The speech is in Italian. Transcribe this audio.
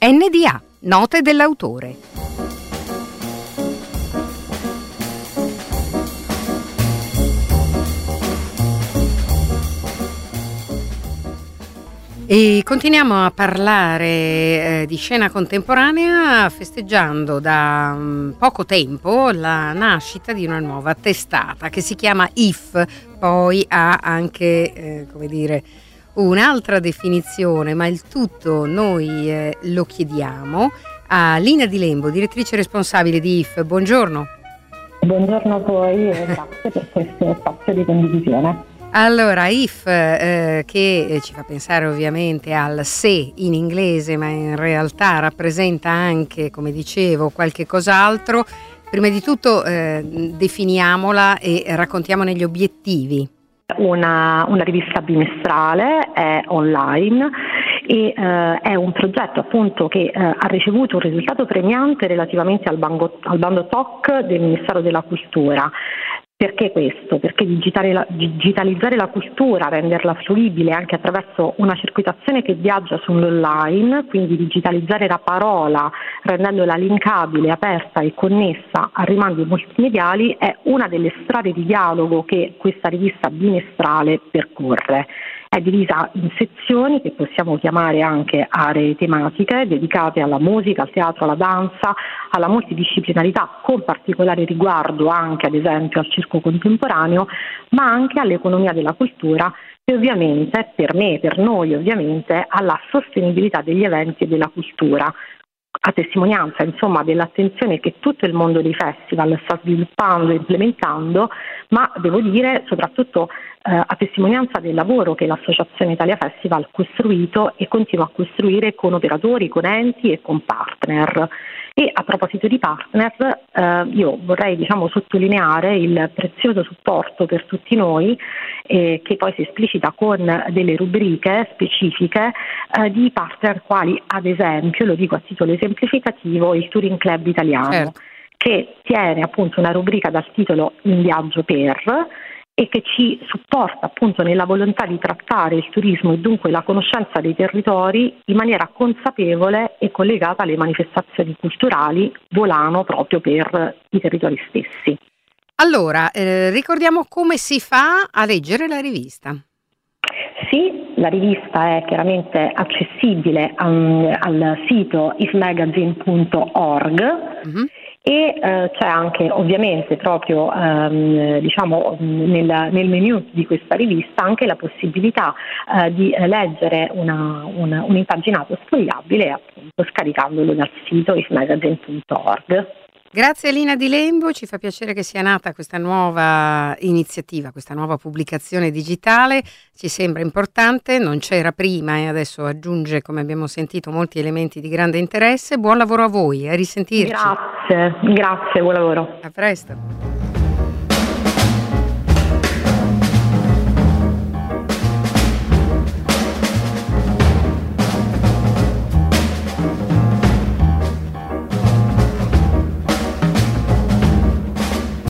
NDA, note dell'autore. E continuiamo a parlare di scena contemporanea, festeggiando da poco tempo la nascita di una nuova testata che si chiama IF, poi ha anche un'altra definizione, ma il tutto noi lo chiediamo a Lina Di Lembo, direttrice responsabile di IF. Buongiorno. Buongiorno a voi e grazie per questo spazio di condivisione. Allora, IF che ci fa pensare ovviamente al se in inglese, ma in realtà rappresenta anche, come dicevo, qualche cos'altro. Prima di tutto definiamola e raccontiamone gli obiettivi. Una rivista bimestrale, è online e è un progetto appunto che ha ricevuto un risultato premiante relativamente al bando TOC del Ministero della Cultura. Perché questo? Perché digitalizzare la cultura, renderla fruibile anche attraverso una circuitazione che viaggia sull'online, quindi digitalizzare la parola, rendendola linkabile, aperta e connessa a rimandi multimediali, è una delle strade di dialogo che questa rivista bimestrale percorre. È divisa in sezioni che possiamo chiamare anche aree tematiche dedicate alla musica, al teatro, alla danza, alla multidisciplinarità, con particolare riguardo anche ad esempio al circo contemporaneo, ma anche all'economia della cultura e ovviamente per me, per noi ovviamente, alla sostenibilità degli eventi e della cultura, a testimonianza insomma dell'attenzione che tutto il mondo dei festival sta sviluppando e implementando, ma devo dire soprattutto a testimonianza del lavoro che l'Associazione Italia Festival ha costruito e continua a costruire con operatori, con enti e con partner. E a proposito di partner, io vorrei sottolineare il prezioso supporto per tutti noi che poi si esplicita con delle rubriche specifiche di partner quali ad esempio, lo dico a titolo esemplificativo, il Touring Club Italiano, certo, che tiene appunto una rubrica dal titolo In viaggio per e che ci supporta appunto nella volontà di trattare il turismo e dunque la conoscenza dei territori in maniera consapevole e collegata alle manifestazioni culturali volano proprio per i territori stessi. Allora, ricordiamo come si fa a leggere la rivista. Sì, la rivista è chiaramente accessibile al sito ifmagazine.org. Mm-hmm. E c'è anche ovviamente proprio nel menu di questa rivista anche la possibilità di leggere un impaginato sfogliabile appunto scaricandolo dal sito ifmagazine.org. Grazie Lina Di Lembo, ci fa piacere che sia nata questa nuova iniziativa, questa nuova pubblicazione digitale, ci sembra importante, non c'era prima e adesso aggiunge, come abbiamo sentito, molti elementi di grande interesse. Buon lavoro a voi, a risentirci. Grazie, buon lavoro. A presto.